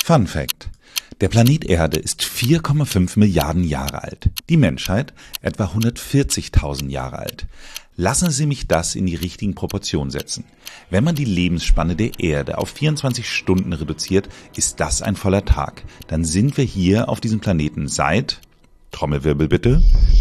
Fun Fact: Der Planet Erde ist 4,5 Milliarden Jahre alt, die Menschheit etwa 140.000 Jahre alt. Lassen Sie mich das in die richtigen Proportionen setzen. Wenn man die Lebensspanne der Erde auf 24 Stunden reduziert, ist das ein voller Tag. Dann sind wir hier auf diesem Planeten seit, Trommelwirbel bitte,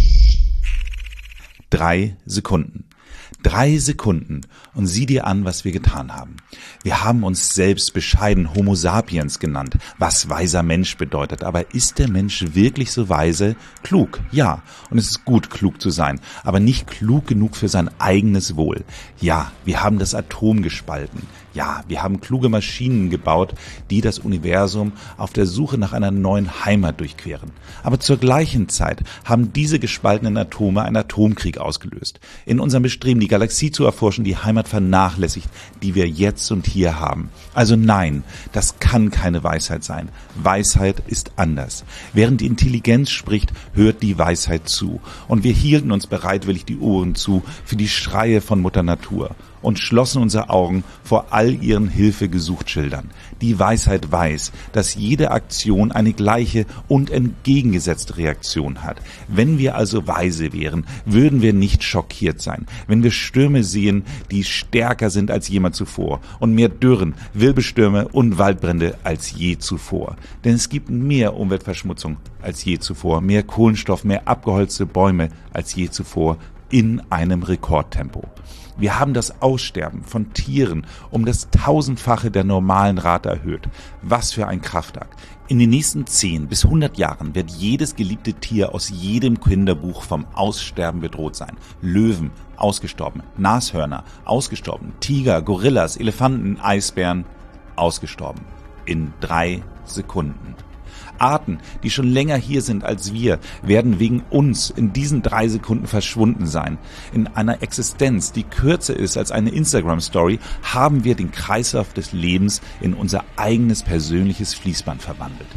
3 Sekunden. 3 Sekunden und sieh dir an, was wir getan haben. Wir haben uns selbst bescheiden Homo sapiens genannt, was weiser Mensch bedeutet. Aber ist der Mensch wirklich so weise? Klug, ja. Und es ist gut, klug zu sein, aber nicht klug genug für sein eigenes Wohl. Ja, wir haben das Atom gespalten. Ja, wir haben kluge Maschinen gebaut, die das Universum auf der Suche nach einer neuen Heimat durchqueren. Aber zur gleichen Zeit haben diese gespaltenen Atome einen Atomkrieg ausgelöst. In unserem Bestreben, die Galaxie zu erforschen, die Heimat vernachlässigt, die wir jetzt und hier haben. Also nein, das kann keine Weisheit sein. Weisheit ist anders. Während die Intelligenz spricht, hört die Weisheit zu. Und wir hielten uns bereitwillig die Ohren zu für die Schreie von Mutter Natur und schlossen unsere Augen vor all ihren Hilfegesuchtschildern. Die Weisheit weiß, dass jede Aktion eine gleiche und entgegengesetzte Reaktion hat. Wenn wir also weise wären, würden wir nicht schockiert sein. Wenn wir Stürme sehen, die stärker sind als jemals zuvor und mehr Dürren, Wirbelstürme und Waldbrände als je zuvor. Denn es gibt mehr Umweltverschmutzung als je zuvor, mehr Kohlenstoff, mehr abgeholzte Bäume als je zuvor in einem Rekordtempo. Wir haben das Aussterben von Tieren um das 1000-fache der normalen Rate erhöht. Was für ein Kraftakt. In den nächsten 10 bis 100 Jahren wird jedes geliebte Tier aus jedem Kinderbuch vom Aussterben bedroht sein. Löwen, ausgestorben. Nashörner, ausgestorben. Tiger, Gorillas, Elefanten, Eisbären, ausgestorben. In 3 Sekunden. Arten, die schon länger hier sind als wir, werden wegen uns in diesen 3 Sekunden verschwunden sein. In einer Existenz, die kürzer ist als eine Instagram-Story, haben wir den Kreislauf des Lebens in unser eigenes persönliches Fließband verwandelt.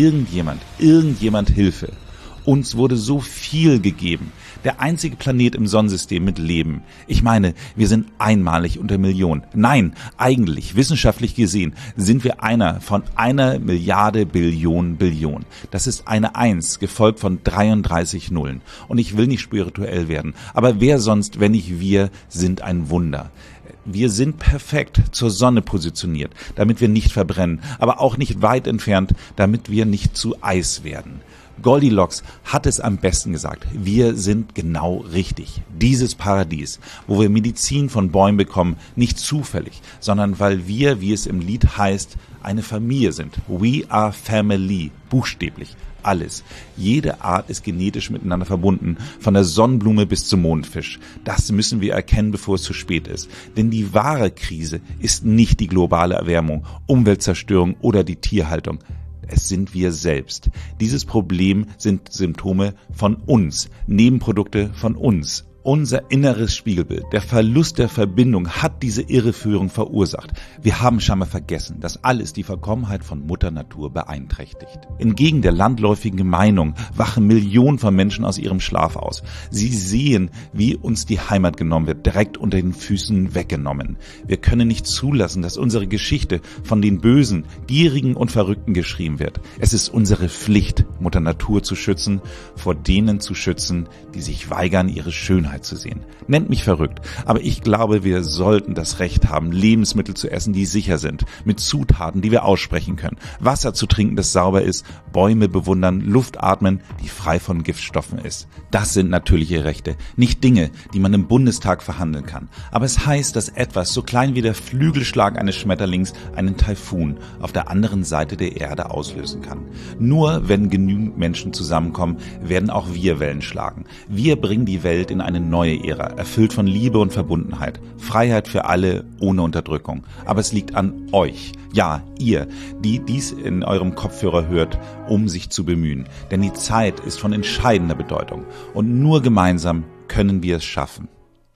Irgendjemand Hilfe. Uns wurde so viel gegeben. Der einzige Planet im Sonnensystem mit Leben. Ich meine, wir sind einmalig unter Millionen. Nein, eigentlich, wissenschaftlich gesehen, sind wir einer von 1 Milliarde Billion. Das ist eine 1, gefolgt von 33 Nullen. Und ich will nicht spirituell werden, aber wer sonst, wenn nicht wir, sind ein Wunder. Wir sind perfekt zur Sonne positioniert, damit wir nicht verbrennen, aber auch nicht weit entfernt, damit wir nicht zu Eis werden. Goldilocks hat es am besten gesagt. Wir sind genau richtig. Dieses Paradies, wo wir Medizin von Bäumen bekommen, nicht zufällig, sondern weil wir, wie es im Lied heißt, eine Familie sind. We are family, buchstäblich. Alles. Jede Art ist genetisch miteinander verbunden, von der Sonnenblume bis zum Mondfisch. Das müssen wir erkennen, bevor es zu spät ist. Denn die wahre Krise ist nicht die globale Erwärmung, Umweltzerstörung oder die Tierhaltung. Es sind wir selbst. Dieses Problem sind Symptome von uns, Nebenprodukte von uns. Unser inneres Spiegelbild, der Verlust der Verbindung hat diese Irreführung verursacht. Wir haben scheinbar vergessen, dass alles die Vollkommenheit von Mutter Natur beeinträchtigt. Entgegen der landläufigen Meinung wachen Millionen von Menschen aus ihrem Schlaf aus. Sie sehen, wie uns die Heimat genommen wird, direkt unter den Füßen weggenommen. Wir können nicht zulassen, dass unsere Geschichte von den Bösen, Gierigen und Verrückten geschrieben wird. Es ist unsere Pflicht, Mutter Natur zu schützen, vor denen zu schützen, die sich weigern, ihre Schönheit zu sehen. Nennt mich verrückt, aber ich glaube, wir sollten das Recht haben, Lebensmittel zu essen, die sicher sind, mit Zutaten, die wir aussprechen können, Wasser zu trinken, das sauber ist, Bäume bewundern, Luft atmen, die frei von Giftstoffen ist. Das sind natürliche Rechte, nicht Dinge, die man im Bundestag verhandeln kann. Aber es heißt, dass etwas so klein wie der Flügelschlag eines Schmetterlings einen Taifun auf der anderen Seite der Erde auslösen kann. Nur wenn genügend Menschen zusammenkommen, werden auch wir Wellen schlagen. Wir bringen die Welt in eine neue Ära, erfüllt von Liebe und Verbundenheit. Freiheit für alle, ohne Unterdrückung. Aber es liegt an euch. Ja, ihr, die dies in eurem Kopfhörer hört, um sich zu bemühen. Denn die Zeit ist von entscheidender Bedeutung. Und nur gemeinsam können wir es schaffen.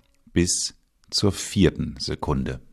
Bis zur 4. Sekunde.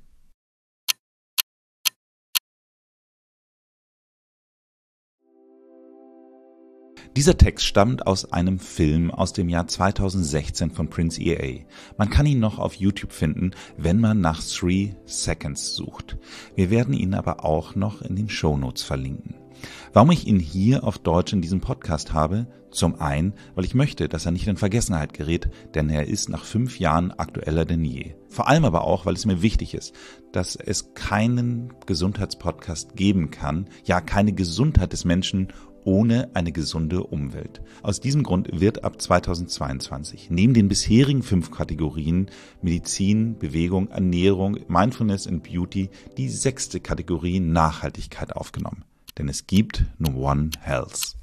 Dieser Text stammt aus einem Film aus dem Jahr 2016 von Prince EA. Man kann ihn noch auf YouTube finden, wenn man nach 3 Seconds sucht. Wir werden ihn aber auch noch in den Shownotes verlinken. Warum ich ihn hier auf Deutsch in diesem Podcast habe? Zum einen, weil ich möchte, dass er nicht in Vergessenheit gerät, denn er ist nach 5 Jahren aktueller denn je. Vor allem aber auch, weil es mir wichtig ist, dass es keinen Gesundheitspodcast geben kann, ja keine Gesundheit des Menschen ohne eine gesunde Umwelt. Aus diesem Grund wird ab 2022 neben den bisherigen 5 Kategorien Medizin, Bewegung, Ernährung, Mindfulness und Beauty die 6. Kategorie Nachhaltigkeit aufgenommen. Denn es gibt nur One Health.